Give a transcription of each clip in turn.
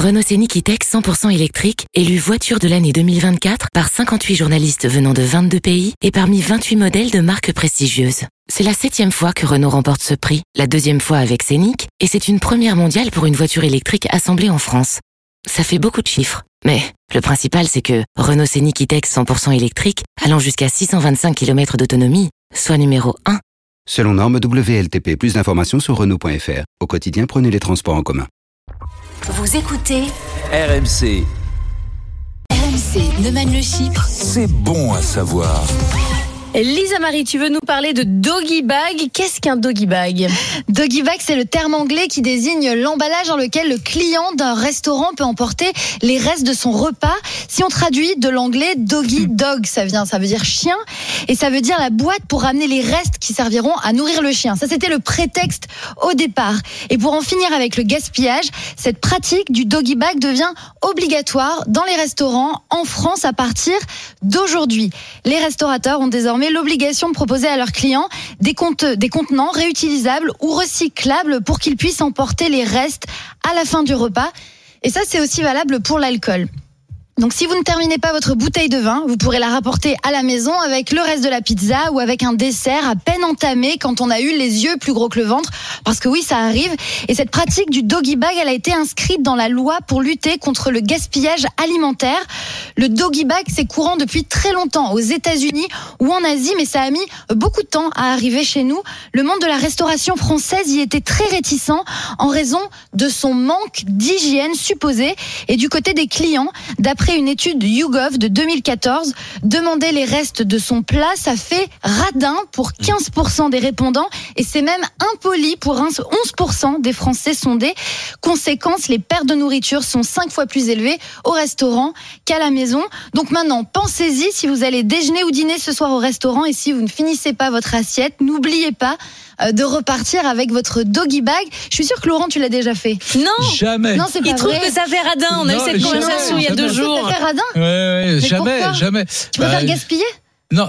Renault Scénic E-Tech 100% électrique, élu voiture de l'année 2024 par 58 journalistes venant de 22 pays et parmi 28 modèles de marques prestigieuses. C'est la 7e fois que Renault remporte ce prix, la 2e fois avec Scénic, et c'est une première mondiale pour une voiture électrique assemblée en France. Ça fait beaucoup de chiffres, mais le principal c'est que Renault Scénic E-Tech 100% électrique, allant jusqu'à 625 km d'autonomie, soit numéro 1. Selon norme WLTP, plus d'informations sur Renault.fr. Au quotidien, prenez les transports en commun. Vous écoutez RMC. RMC Neumann-le-Chypre. C'est bon à savoir. Lisa Marie, tu veux nous parler de doggy bag. Qu'est-ce qu'un doggy bag ? Doggy bag, c'est le terme anglais qui désigne l'emballage dans lequel le client d'un restaurant peut emporter les restes de son repas. Si on traduit de l'anglais, doggy dog, ça veut dire chien, et ça veut dire la boîte pour ramener les restes qui serviront à nourrir le chien. Ça, c'était le prétexte au départ. Et pour en finir avec le gaspillage, cette pratique du doggy bag devient obligatoire dans les restaurants en France à partir d'aujourd'hui. Les restaurateurs ont désormais l'obligation de proposer à leurs clients des contenants réutilisables ou recyclables pour qu'ils puissent emporter les restes à la fin du repas. Et ça, c'est aussi valable pour l'alcool. Donc si vous ne terminez pas votre bouteille de vin, vous pourrez la rapporter à la maison avec le reste de la pizza ou avec un dessert à peine entamé quand on a eu les yeux plus gros que le ventre. Parce que oui, ça arrive. Et cette pratique du doggy bag, elle a été inscrite dans la loi pour lutter contre le gaspillage alimentaire. Le doggy bag, c'est courant depuis très longtemps aux États-Unis ou en Asie, mais ça a mis beaucoup de temps à arriver chez nous. Le monde de la restauration française y était très réticent en raison de son manque d'hygiène supposé. Et du côté des clients, d'après une étude de YouGov de 2014, demander les restes de son plat, ça fait radin pour 15% des répondants et c'est même impoli pour 11% des Français sondés. Conséquence, les pertes de nourriture sont 5 fois plus élevées au restaurant qu'à la maison. Donc maintenant, pensez-y si vous allez déjeuner ou dîner ce soir au restaurant et si vous ne finissez pas votre assiette, n'oubliez pas de repartir avec votre doggy bag. Je suis sûre que Laurent, tu l'as déjà fait. Non, jamais. Non, c'est pas il trouve vrai. que ça fait radin. On a eu cette conversation il y a 2 jours. Ça fait radin. Ouais, jamais. Tu préfères gaspiller ? Non,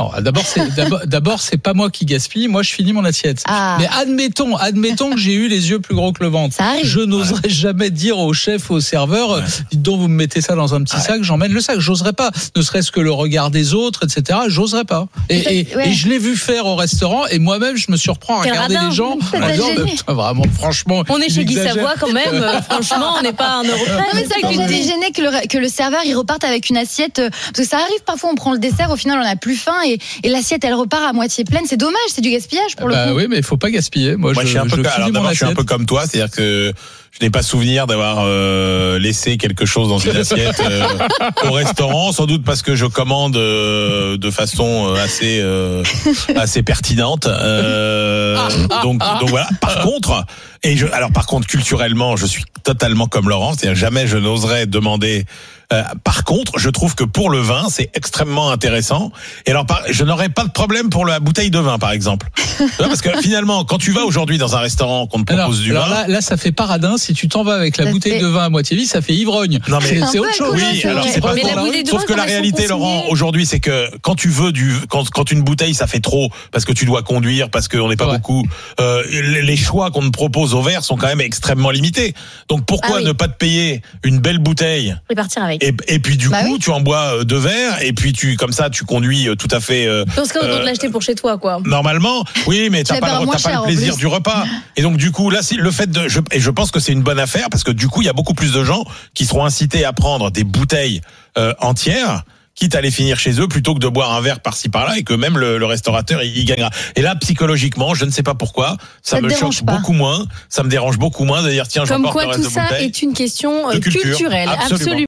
d'abord, c'est pas moi qui gaspille. Moi, je finis mon assiette. Ah. Mais admettons que j'ai eu les yeux plus gros que le ventre. Ça arrive. Je n'oserais jamais dire au chef, au serveur, dites donc, vous me mettez ça dans un petit sac, j'emmène le sac. J'oserais pas. Ne serait-ce que le regard des autres, etc. J'oserais pas. Et je l'ai vu faire au restaurant et moi-même, je me surprends à regarder les gens. Vraiment, franchement. On est chez Guy Savoie quand même. Franchement, on n'est pas à un euro près. Non, mais c'est que t'es gêné que le serveur, il reparte avec une assiette. Parce que ça arrive parfois, on prend le dessert, au final, on n'a plus faim et l'assiette, elle repart à moitié pleine. C'est dommage, c'est du gaspillage pour le coup. Oui, mais il faut pas gaspiller. Moi, je suis un peu comme toi, c'est-à-dire que je n'ai pas souvenir d'avoir laissé quelque chose dans une assiette au restaurant, sans doute parce que je commande de façon assez pertinente. Donc voilà. Par contre, culturellement, je suis totalement comme Laurent, c'est-à-dire jamais je n'oserais demander. Par contre, je trouve que pour le vin, c'est extrêmement intéressant. Et alors, je n'aurais pas de problème pour la bouteille de vin, par exemple. Parce que finalement, quand tu vas aujourd'hui dans un restaurant qu'on te propose du vin, là, ça fait pas radin. Si tu t'en vas avec la bouteille de vin à moitié vide, ça fait ivrogne. Non, mais c'est autre chose. Oui, alors c'est pas sauf que la réalité, Laurent, aujourd'hui, c'est que quand tu veux quand une bouteille, ça fait trop parce que tu dois conduire, parce qu'on n'est pas beaucoup. Les choix qu'on te propose au verre sont quand même extrêmement limités. Donc pourquoi ne pas te payer une belle bouteille et partir avec? Et puis du coup, tu en bois 2 verres et puis comme ça, tu conduis tout à fait. Dans ce cas, on doit l'acheter pour chez toi, quoi. Normalement, oui, mais t'as pas le plaisir du repas. Et donc du coup, là, le fait je pense que c'est une bonne affaire parce que du coup, il y a beaucoup plus de gens qui seront incités à prendre des bouteilles entières, quitte à les finir chez eux plutôt que de boire un verre par-ci par-là et que même le restaurateur il gagnera. Et là, psychologiquement, je ne sais pas pourquoi, ça me choque beaucoup moins, ça me dérange beaucoup moins de dire tiens, j'emporte le reste de bouteille. Comme quoi tout ça est une question culturelle. Absolument.